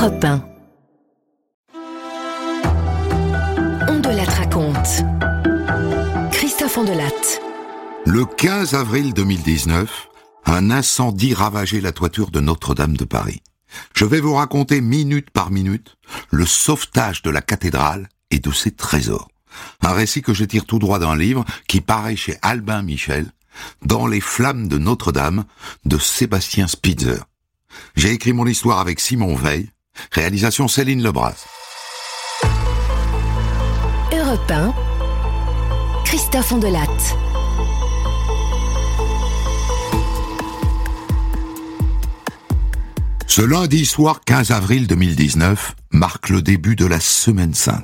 Europe 1. On de la raconte. Christophe Ondelatte. Le 15 avril 2019, un incendie ravageait la toiture de Notre-Dame de Paris. Je vais vous raconter minute par minute le sauvetage de la cathédrale et de ses trésors. Un récit que je tire tout droit d'un livre qui paraît chez Albin Michel, Dans les flammes de Notre-Dame, de Sébastien Spitzer. J'ai écrit mon histoire avec Simon Veil, réalisation Céline Lebras. Europe 1, Christophe Ondelatte. Ce lundi soir 15 avril 2019 marque le début de la Semaine Sainte.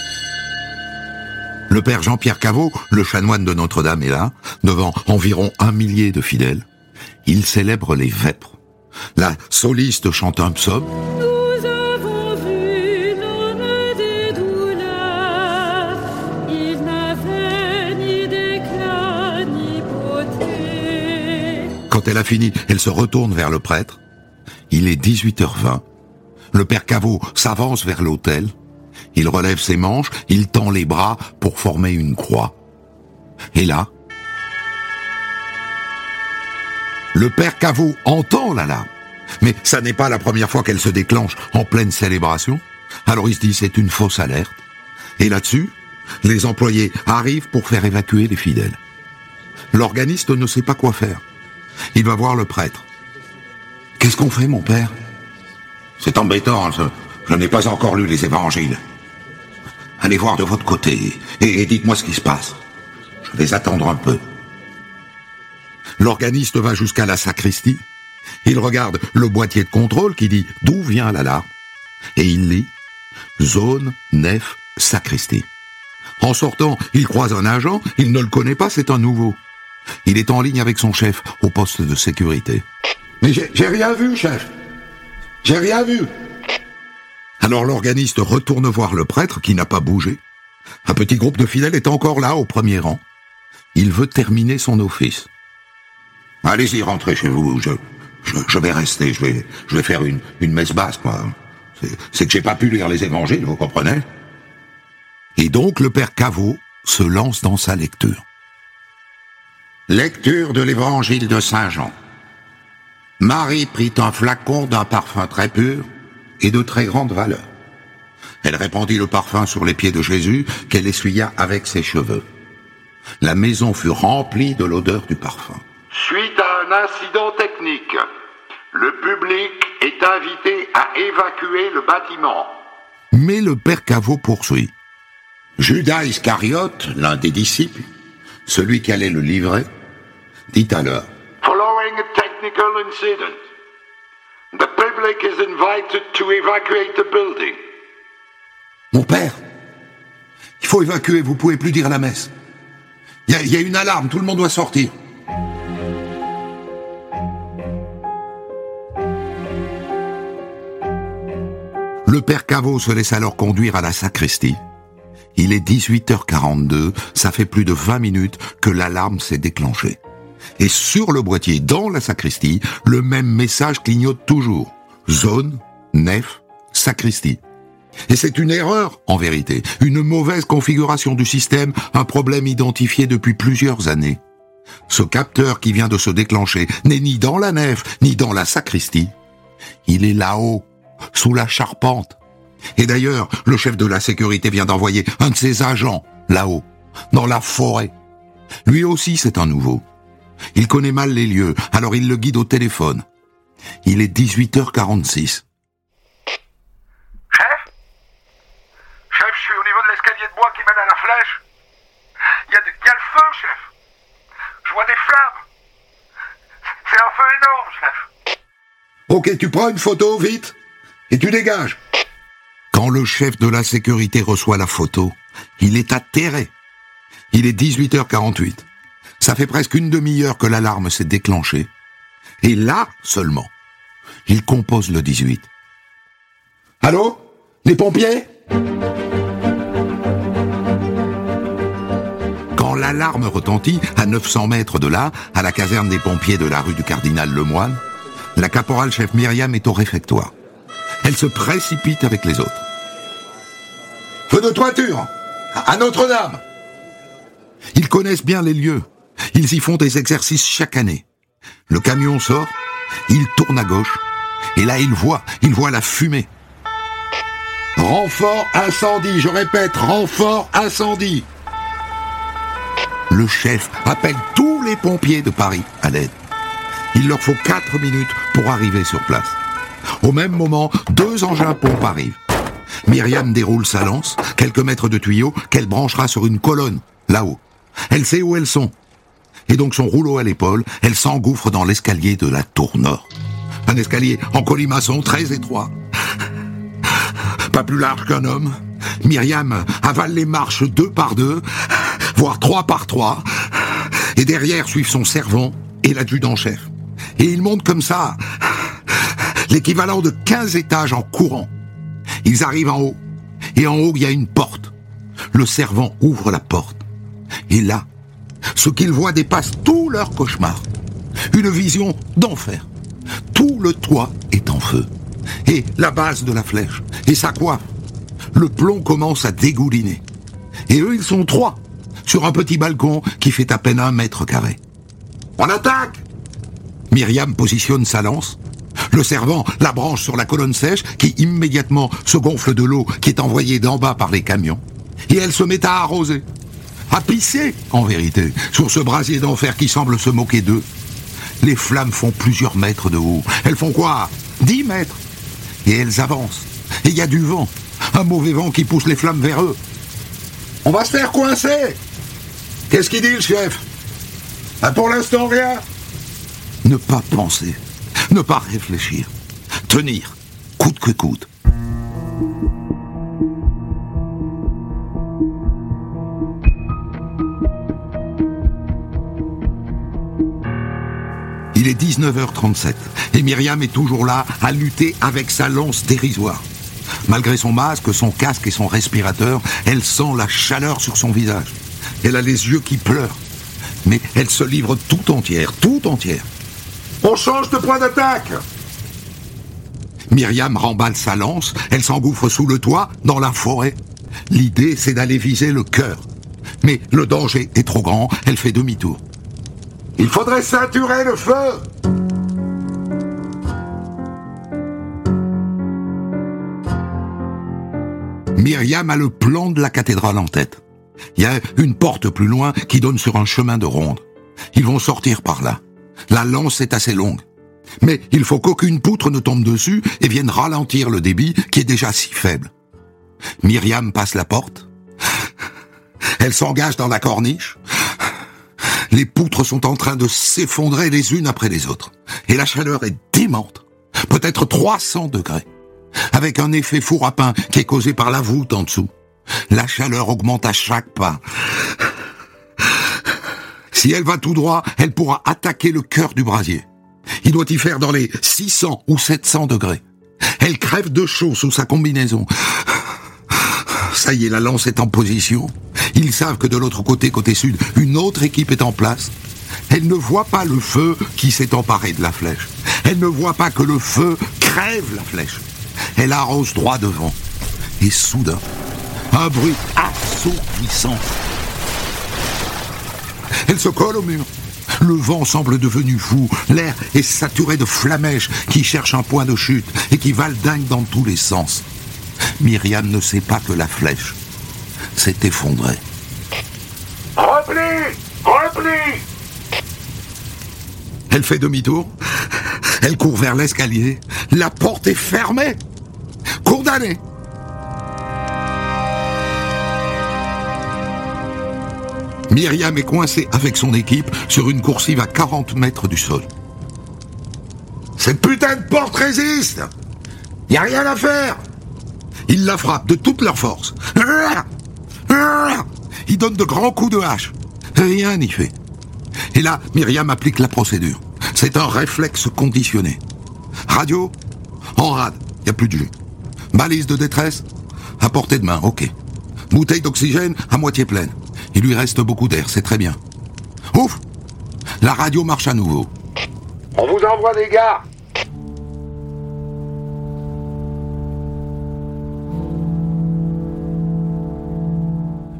Le père Jean-Pierre Caveau, le chanoine de Notre-Dame, est là, devant environ 1 millier de fidèles. Il célèbre les vêpres. La soliste chante un psaume. Nous avons vu l'homme des douleurs, il n'avait ni d'éclat ni beauté. Quand elle a fini, elle se retourne vers le prêtre. Il est 18h20. Le père Caveau s'avance vers l'autel. Il relève ses manches, il tend les bras pour former une croix. Et là, le père Caveau entend l'alarme. Mais ça n'est pas la première fois qu'elle se déclenche en pleine célébration. Alors il se dit c'est une fausse alerte. Et là-dessus, les employés arrivent pour faire évacuer les fidèles. L'organiste ne sait pas quoi faire. Il va voir le prêtre. « Qu'est-ce qu'on fait, mon père ?»« C'est embêtant, je n'ai pas encore lu les évangiles. Allez voir de votre côté et dites-moi ce qui se passe. Je vais attendre un peu. » L'organiste va jusqu'à la sacristie. Il regarde le boîtier de contrôle qui dit d'où vient l'alarme. Et il lit « Zone, nef, sacristie ». En sortant, il croise un agent, il ne le connaît pas, c'est un nouveau. Il est en ligne avec son chef au poste de sécurité. « Mais j'ai rien vu, chef. J'ai rien vu. » Alors l'organiste retourne voir le prêtre qui n'a pas bougé. Un petit groupe de fidèles est encore là, au premier rang. Il veut terminer son office. « Allez-y, rentrez chez vous. Je vais rester. Je vais faire une messe basse, moi. C'est que j'ai pas pu lire les évangiles, vous comprenez ?» Et donc le père Caveau se lance dans sa lecture. Lecture de l'évangile de Saint Jean. Marie prit un flacon d'un parfum très pur et de très grande valeur. Elle répandit le parfum sur les pieds de Jésus qu'elle essuya avec ses cheveux. La maison fut remplie de l'odeur du parfum. Suite à un incident technique, le public est invité à évacuer le bâtiment. Mais le père Caveau poursuit. Judas Iscariote, l'un des disciples, celui qui allait le livrer, dit alors: Following a technical incident, the public is invited to evacuate the building. Mon père, il faut évacuer, vous pouvez plus dire la messe. Il y a une alarme, tout le monde doit sortir. Le père Caveau se laisse alors conduire à la sacristie. Il est 18h42, ça fait plus de 20 minutes que l'alarme s'est déclenchée. Et sur le boîtier, dans la sacristie, le même message clignote toujours. Zone, nef, sacristie. Et c'est une erreur, en vérité. Une mauvaise configuration du système, un problème identifié depuis plusieurs années. Ce capteur qui vient de se déclencher n'est ni dans la nef, ni dans la sacristie. Il est là-haut, sous la charpente. Et d'ailleurs, le chef de la sécurité vient d'envoyer un de ses agents, là-haut, dans la forêt. Lui aussi, c'est un nouveau. Il connaît mal les lieux, alors il le guide au téléphone. Il est 18h46. Chef, je suis au niveau de l'escalier de bois qui mène à la flèche. Il y a le feu, chef. Je vois des flammes. C'est un feu énorme, chef. Ok, tu prends une photo, vite, et tu dégages. Quand le chef de la sécurité reçoit la photo, il est atterré. Il est 18h48. Ça fait presque une demi-heure que l'alarme s'est déclenchée. Et là, seulement, il compose le 18. Allô ? Les pompiers ? Quand l'alarme retentit, à 900 mètres de là, à la caserne des pompiers de la rue du Cardinal Lemoine, la caporal-chef Myriam est au réfectoire. Elle se précipite avec les autres. Feu de toiture, à Notre-Dame. Ils connaissent bien les lieux. Ils y font des exercices chaque année. Le camion sort, il tourne à gauche, et là il voit la fumée. Renfort incendie, je répète, renfort incendie. Le chef appelle tous les pompiers de Paris à l'aide. Il leur faut 4 minutes pour arriver sur place. Au même moment, 2 engins pompes arrivent. Myriam déroule sa lance, quelques mètres de tuyaux qu'elle branchera sur une colonne, là-haut. Elle sait où elles sont. Et donc son rouleau à l'épaule, elle s'engouffre dans l'escalier de la tour nord. Un escalier en colimaçon très étroit. Pas plus large qu'un homme. Myriam avale les marches 2 par 2, voire 3 par 3. Et derrière suivent son servant et l'adjudant-chef. Et ils montent comme ça, l'équivalent de 15 étages en courant. Ils arrivent en haut. Et en haut, il y a une porte. Le servant ouvre la porte. Et là, ce qu'ils voient dépasse tout leur cauchemar. Une vision d'enfer. Tout le toit est en feu. Et la base de la flèche. Et sa coiffe. Le plomb commence à dégouliner. Et eux, ils sont 3, sur un petit balcon qui fait à peine 1 mètre carré. On attaque! Myriam positionne sa lance. Le servant la branche sur la colonne sèche qui immédiatement se gonfle de l'eau qui est envoyée d'en bas par les camions. Et elle se met à arroser. À pisser, en vérité, sur ce brasier d'enfer qui semble se moquer d'eux. Les flammes font plusieurs mètres de haut. Elles font quoi? 10 mètres. Et elles avancent. Et il y a du vent. Un mauvais vent qui pousse les flammes vers eux. On va se faire coincer. Qu'est-ce qu'il dit, le chef? Pour l'instant, rien. Ne pas penser. Ne pas réfléchir. Tenir. Coûte que coûte. Il est 19h37 et Myriam est toujours là à lutter avec sa lance dérisoire. Malgré son masque, son casque et son respirateur, elle sent la chaleur sur son visage. Elle a les yeux qui pleurent. Mais elle se livre tout entière, tout entière. On change de point d'attaque! Myriam remballe sa lance, elle s'engouffre sous le toit, dans la forêt. L'idée, c'est d'aller viser le cœur. Mais le danger est trop grand, elle fait demi-tour. Il faudrait ceinturer le feu! Myriam a le plan de la cathédrale en tête. Il y a une porte plus loin qui donne sur un chemin de ronde. Ils vont sortir par là. La lance est assez longue. Mais il faut qu'aucune poutre ne tombe dessus et vienne ralentir le débit qui est déjà si faible. Myriam passe la porte. Elle s'engage dans la corniche. Les poutres sont en train de s'effondrer les unes après les autres. Et la chaleur est démente. Peut-être 300 degrés. Avec un effet four à pain qui est causé par la voûte en dessous. La chaleur augmente à chaque pas. Si elle va tout droit, elle pourra attaquer le cœur du brasier. Il doit y faire dans les 600 ou 700 degrés. Elle crève de chaud sous sa combinaison. Ça y est, la lance est en position. Ils savent que de l'autre côté, côté sud, une autre équipe est en place. Elle ne voit pas le feu qui s'est emparé de la flèche. Elle ne voit pas que le feu crève la flèche. Elle arrose droit devant. Et soudain, un bruit assourdissant. Elle se colle au mur. Le vent semble devenu fou. L'air est saturé de flammèches qui cherchent un point de chute et qui valdinguent dans tous les sens. Myriam ne sait pas que la flèche s'est effondrée. Repli! Repli! Elle fait demi-tour. Elle court vers l'escalier. La porte est fermée. Condamnée. Myriam est coincée avec son équipe sur une coursive à 40 mètres du sol. Cette putain de porte résiste! Y a rien à faire! Ils la frappent de toute leur force. Ils donnent de grands coups de hache. Rien n'y fait. Et là, Myriam applique la procédure. C'est un réflexe conditionné. Radio? En rade, y a plus de jus. Balise de détresse? À portée de main, ok. Bouteille d'oxygène à moitié pleine. Il lui reste beaucoup d'air, c'est très bien. Ouf! La radio marche à nouveau. On vous envoie des gars!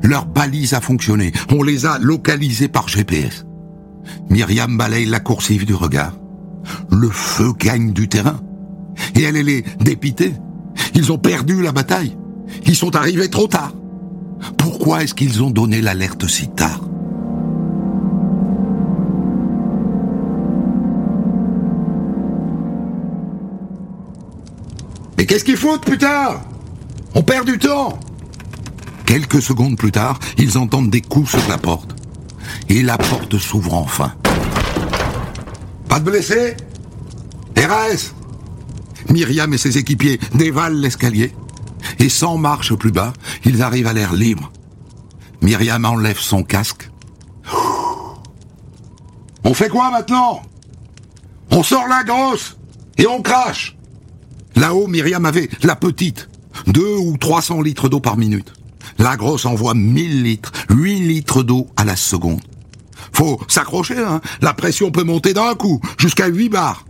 Leur balise a fonctionné. On les a localisés par GPS. Myriam balaye la coursive du regard. Le feu gagne du terrain. Et elle est dépitée. Ils ont perdu la bataille. Ils sont arrivés trop tard. Pourquoi est-ce qu'ils ont donné l'alerte si tard? Mais qu'est-ce qu'ils foutent, putain? On perd du temps. Quelques secondes plus tard, ils entendent des coups sur la porte. Et la porte s'ouvre enfin. Pas de blessés? RAS. Myriam et ses équipiers dévalent l'escalier. Et 100 marches plus bas, ils arrivent à l'air libre. Myriam enlève son casque. On fait quoi maintenant? On sort la grosse et on crache. Là-haut, Myriam avait la petite, 200 ou 300 litres d'eau par minute. La grosse envoie 1000 litres, 8 litres d'eau à la seconde. Faut s'accrocher, hein. La pression peut monter d'un coup, jusqu'à 8 bars.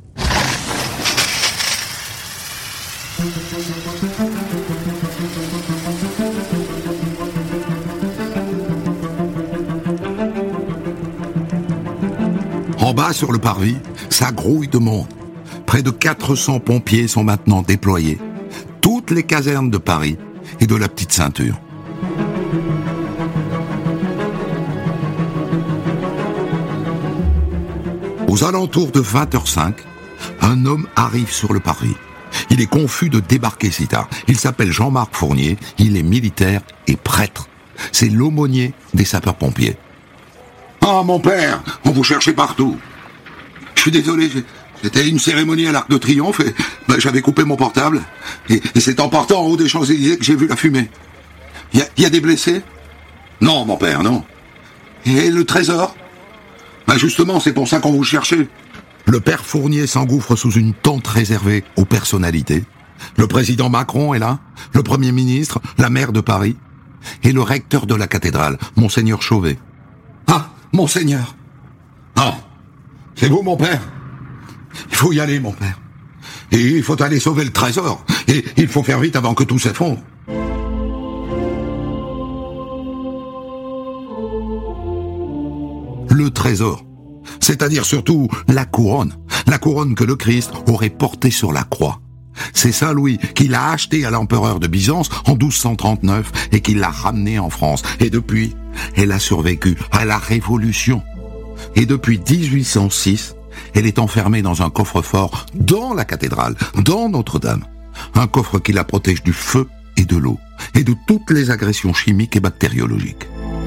En bas, sur le parvis, ça grouille de monde. Près de 400 pompiers sont maintenant déployés. Toutes les casernes de Paris et de la Petite Ceinture. Aux alentours de 20h05, un homme arrive sur le parvis. Il est confus de débarquer si tard. Il s'appelle Jean-Marc Fournier, il est militaire et prêtre. C'est l'aumônier des sapeurs-pompiers. Ah, mon père, on vous cherchait partout. Je suis désolé, c'était une cérémonie à l'Arc de Triomphe et j'avais coupé mon portable. Et c'est en partant en haut des Champs-Élysées que j'ai vu la fumée. Il y a des blessés? Non, mon père, non. Et le trésor? Justement, c'est pour ça qu'on vous cherchait. Le père Fournier s'engouffre sous une tente réservée aux personnalités. Le président Macron est là, le Premier ministre, la maire de Paris, et le recteur de la cathédrale, Monseigneur Chauvet. Ah, Monseigneur. Ah, c'est vous, mon père? Il faut y aller, mon père. Et il faut aller sauver le trésor. Et il faut faire vite avant que tout s'effondre. Le trésor, c'est-à-dire surtout la couronne que le Christ aurait portée sur la croix. C'est Saint Louis qui l'a achetée à l'empereur de Byzance en 1239 et qui l'a ramenée en France. Et depuis, elle a survécu à la Révolution. Et depuis 1806, elle est enfermée dans un coffre-fort dans la cathédrale, dans Notre-Dame. Un coffre qui la protège du feu et de l'eau, et de toutes les agressions chimiques et bactériologiques.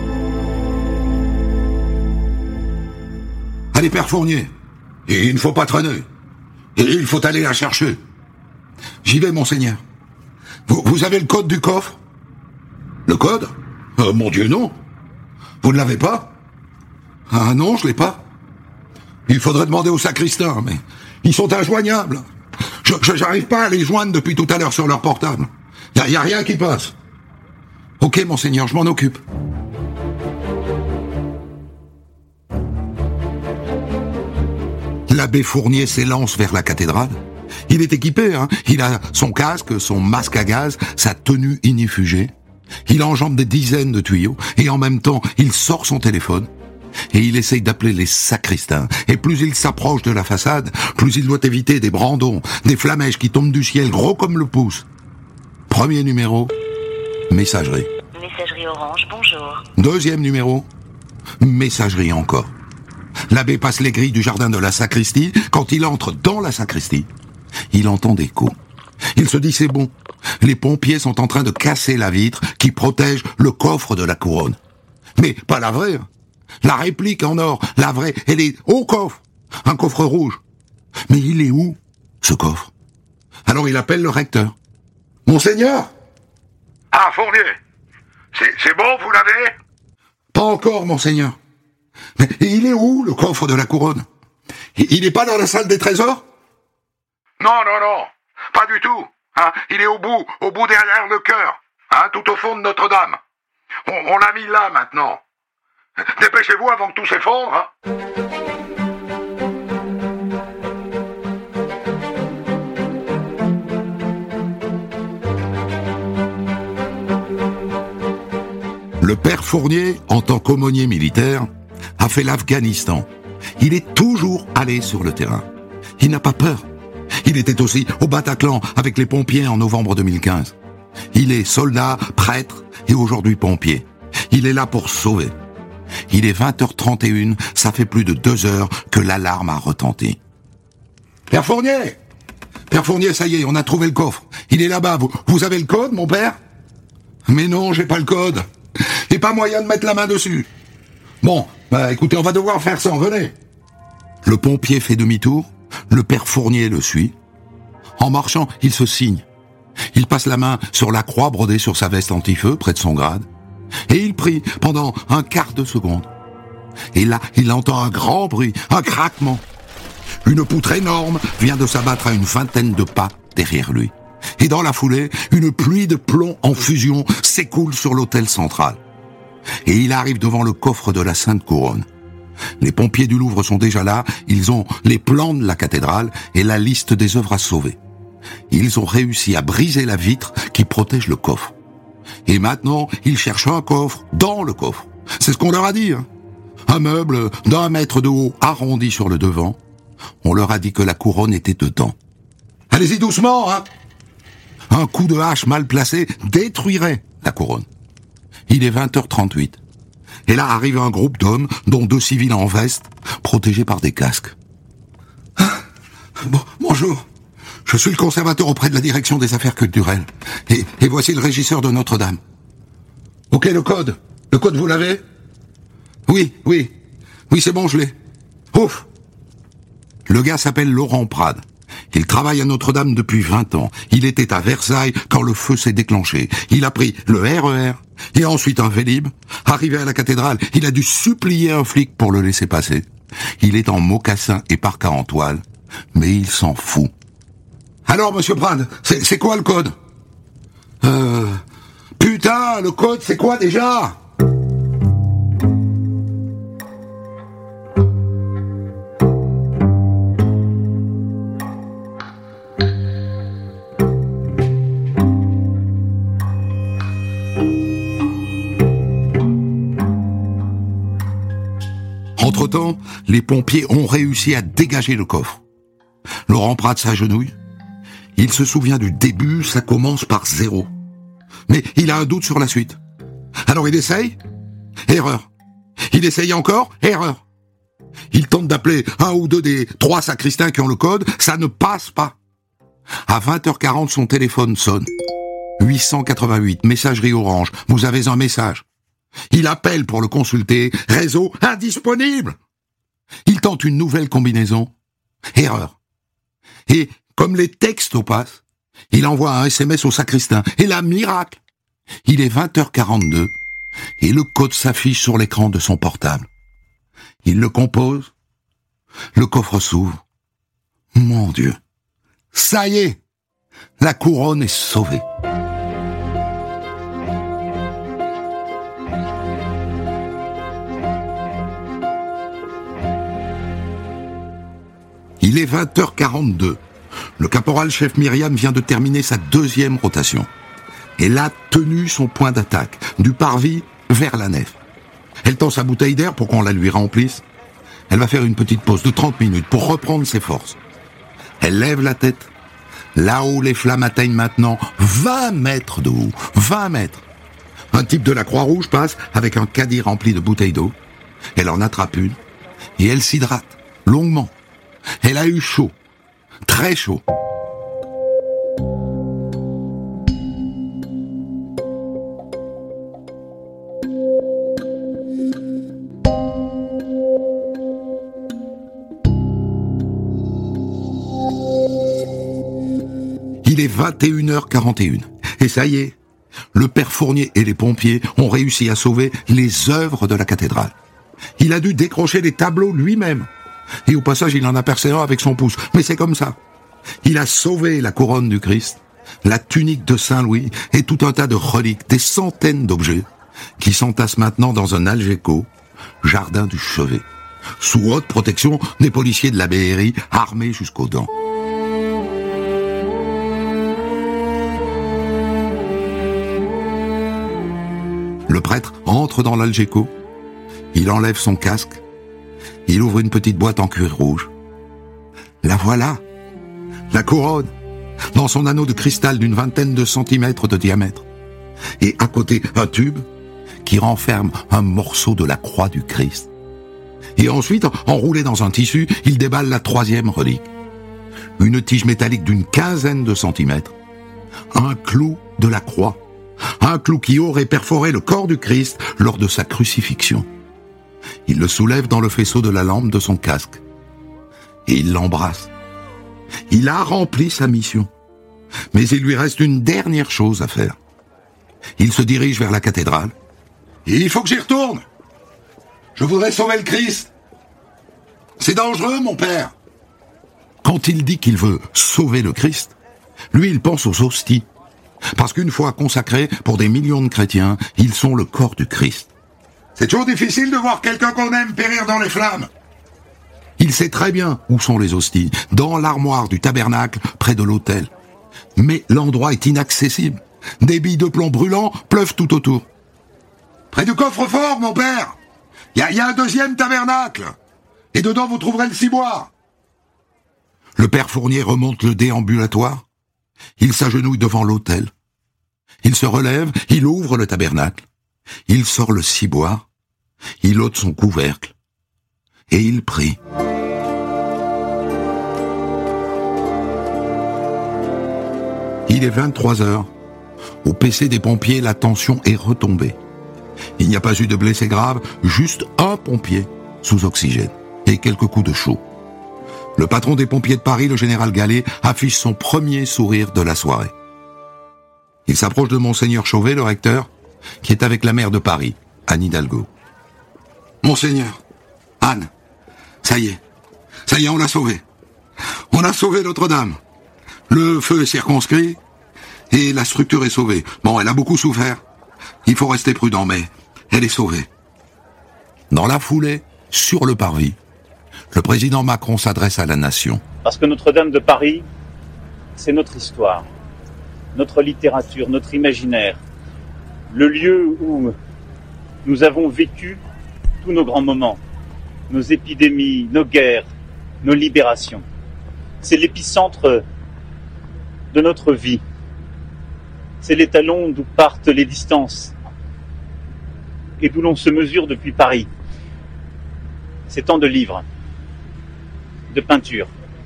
Allez, père Fournier. Et il ne faut pas traîner. Et il faut aller la chercher. J'y vais, monseigneur. Vous avez le code du coffre? Le code? Mon Dieu, non. Vous ne l'avez pas? Ah non, je l'ai pas. Il faudrait demander au sacristain, mais ils sont injoignables. J'arrive pas à les joindre depuis tout à l'heure sur leur portable. Y a rien qui passe. Ok, monseigneur, je m'en occupe. L'abbé Fournier s'élance vers la cathédrale. Il est équipé, hein. Il a son casque, son masque à gaz, sa tenue inifugée. Il enjambe des dizaines de tuyaux et en même temps, il sort son téléphone et il essaye d'appeler les sacristains. Et plus il s'approche de la façade, plus il doit éviter des brandons, des flamèches qui tombent du ciel gros comme le pouce. Premier numéro, messagerie. Messagerie Orange, bonjour. Deuxième numéro, messagerie encore. L'abbé passe les grilles du jardin de la sacristie. Quand il entre dans la sacristie, il entend des coups. Il se dit c'est bon. Les pompiers sont en train de casser la vitre qui protège le coffre de la couronne. Mais pas la vraie. La réplique en or, la vraie, elle est au coffre. Un coffre rouge. Mais il est où, ce coffre? Alors il appelle le recteur. Monseigneur? Ah, Fournier. C'est bon, vous l'avez? Pas encore, monseigneur. Mais il est où, le coffre de la couronne? Il n'est pas dans la salle des trésors? Non, pas du tout. Hein, il est au bout derrière le chœur, hein, tout au fond de Notre-Dame. On l'a mis là, maintenant. Dépêchez-vous avant que tout s'effondre. Hein. Le père Fournier, en tant qu'aumônier militaire, a fait l'Afghanistan. Il est toujours allé sur le terrain. Il n'a pas peur. Il était aussi au Bataclan avec les pompiers en novembre 2015. Il est soldat, prêtre et aujourd'hui pompier. Il est là pour sauver. Il est 20h31, ça fait plus de 2 heures que l'alarme a retenti. Père Fournier! Père Fournier, ça y est, on a trouvé le coffre. Il est là-bas. Vous avez le code, mon père? Mais non, j'ai pas le code. Et pas moyen de mettre la main dessus. Bon, écoutez, on va devoir faire ça, venez. Le pompier fait demi-tour, le père Fournier le suit. En marchant, il se signe. Il passe la main sur la croix brodée sur sa veste anti-feu, près de son grade. Et il prie pendant un quart de seconde. Et là, il entend un grand bruit, un craquement. Une poutre énorme vient de s'abattre à une vingtaine de pas derrière lui. Et dans la foulée, une pluie de plomb en fusion s'écoule sur l'autel central. Et il arrive devant le coffre de la Sainte Couronne. Les pompiers du Louvre sont déjà là, ils ont les plans de la cathédrale et la liste des œuvres à sauver. Ils ont réussi à briser la vitre qui protège le coffre. Et maintenant, ils cherchent un coffre dans le coffre. C'est ce qu'on leur a dit, hein. Un meuble d'1 mètre de haut arrondi sur le devant. On leur a dit que la couronne était dedans. Allez-y doucement, hein. Un coup de hache mal placé détruirait la couronne. Il est 20h38. Et là arrive un groupe d'hommes, dont 2 civils en veste, protégés par des casques. Bonjour. Je suis le conservateur auprès de la direction des affaires culturelles. Et voici le régisseur de Notre-Dame. Ok, le code. Le code, vous l'avez? Oui, c'est bon, je l'ai. Ouf. Le gars s'appelle Laurent Prade. Il travaille à Notre-Dame depuis 20 ans. Il était à Versailles quand le feu s'est déclenché. Il a pris le RER et ensuite un Vélib. Arrivé à la cathédrale, il a dû supplier un flic pour le laisser passer. Il est en mocassin et parka en toile, mais il s'en fout. Alors, monsieur Prade, c'est quoi le code? Putain, le code, c'est quoi déjà? Entre-temps, les pompiers ont réussi à dégager le coffre. Laurent Prade s'agenouille. Il se souvient du début, ça commence par 0. Mais il a un doute sur la suite. Alors il essaye. Erreur. Il essaye encore. Erreur. Il tente d'appeler 1 ou 2 des 3 sacristains qui ont le code. Ça ne passe pas. À 20h40, son téléphone sonne. 888, messagerie Orange. Vous avez un message. Il appelle pour le consulter. Réseau indisponible. Il tente une nouvelle combinaison. Erreur. Et comme les textos passent, il envoie un SMS au sacristain. Et là, miracle. Il est 20h42 et le code s'affiche sur l'écran de son portable. Il le compose. Le coffre s'ouvre. Mon Dieu. Ça y est. La couronne est sauvée. Il est 20h42. Le caporal-chef Myriam vient de terminer sa 2e rotation. Elle a tenu son point d'attaque, du parvis vers la nef. Elle tend sa bouteille d'air pour qu'on la lui remplisse. Elle va faire une petite pause de 30 minutes pour reprendre ses forces. Elle lève la tête. Là-haut, les flammes atteignent maintenant 20 mètres de haut. 20 mètres. Un type de la Croix-Rouge passe avec un caddie rempli de bouteilles d'eau. Elle en attrape une et elle s'hydrate longuement. Elle a eu chaud, très chaud. Il est 21h41. Et ça y est, le père Fournier et les pompiers ont réussi à sauver les œuvres de la cathédrale. Il a dû décrocher les tableaux lui-même. Et au passage, il en a percé un avec son pouce. Mais c'est comme ça. Il a sauvé la couronne du Christ, la tunique de Saint-Louis et tout un tas de reliques, des centaines d'objets qui s'entassent maintenant dans un algéco, jardin du chevet, sous haute protection des policiers de la BRI armés jusqu'aux dents. Le prêtre entre dans l'Algeco, il enlève son casque, il ouvre une petite boîte en cuir rouge. La voilà, la couronne, dans son anneau de cristal d'une vingtaine de centimètres de diamètre. Et à côté, un tube qui renferme un morceau de la croix du Christ. Et ensuite, enroulé dans un tissu, il déballe la troisième relique. Une tige métallique d'une quinzaine de centimètres. Un clou de la croix. Un clou qui aurait perforé le corps du Christ lors de sa crucifixion. Il le soulève dans le faisceau de la lampe de son casque. Et il l'embrasse. Il a rempli sa mission. Mais il lui reste une dernière chose à faire. Il se dirige vers la cathédrale. Il faut que j'y retourne. Je voudrais sauver le Christ. C'est dangereux, mon père. Quand il dit qu'il veut sauver le Christ, lui, il pense aux hosties. Parce qu'une fois consacrés pour des millions de chrétiens, ils sont le corps du Christ. C'est toujours difficile de voir quelqu'un qu'on aime périr dans les flammes. Il sait très bien où sont les hosties, dans l'armoire du tabernacle, près de l'autel. Mais l'endroit est inaccessible. Des billes de plomb brûlants pleuvent tout autour. Près du coffre-fort, mon père. Il y a un deuxième tabernacle. Et dedans, vous trouverez le ciboire. Le père Fournier remonte le déambulatoire. Il s'agenouille devant l'autel. Il se relève, il ouvre le tabernacle. Il sort le ciboire. Il ôte son couvercle. Et il prie. Il est 23 heures. Au PC des pompiers, la tension est retombée. Il n'y a pas eu de blessés graves, juste un pompier sous oxygène et quelques coups de chaud. Le patron des pompiers de Paris, le général Gallet, affiche son premier sourire de la soirée. Il s'approche de Monseigneur Chauvet, le recteur, qui est avec la maire de Paris, Anne Hidalgo. Monseigneur, Anne, ça y est, on l'a sauvé. On a sauvé Notre-Dame. Le feu est circonscrit et la structure est sauvée. Bon, elle a beaucoup souffert. Il faut rester prudent, mais elle est sauvée. Dans la foulée, sur le parvis, le président Macron s'adresse à la nation. Parce que Notre-Dame de Paris, c'est notre histoire, notre littérature, notre imaginaire, le lieu où nous avons vécu tous nos grands moments, nos épidémies, nos guerres, nos libérations. C'est l'épicentre de notre vie. C'est l'étalon d'où partent les distances et d'où l'on se mesure depuis Paris. C'est tant de livres, de peintures.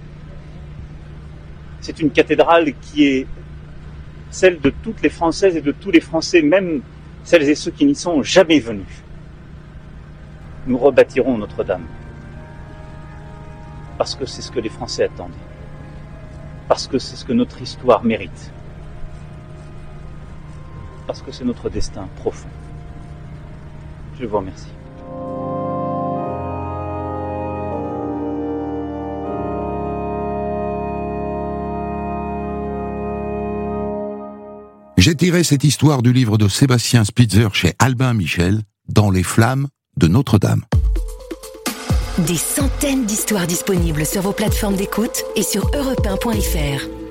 C'est une cathédrale qui est celle de toutes les Françaises et de tous les Français, même celles et ceux qui n'y sont jamais venus. Nous rebâtirons Notre-Dame. Parce que c'est ce que les Français attendent. Parce que c'est ce que notre histoire mérite. Parce que c'est notre destin profond. Je vous remercie. J'ai tiré cette histoire du livre de Sébastien Spitzer chez Albin Michel, Dans les flammes de Notre-Dame. Des centaines d'histoires disponibles sur vos plateformes d'écoute et sur europe1.fr.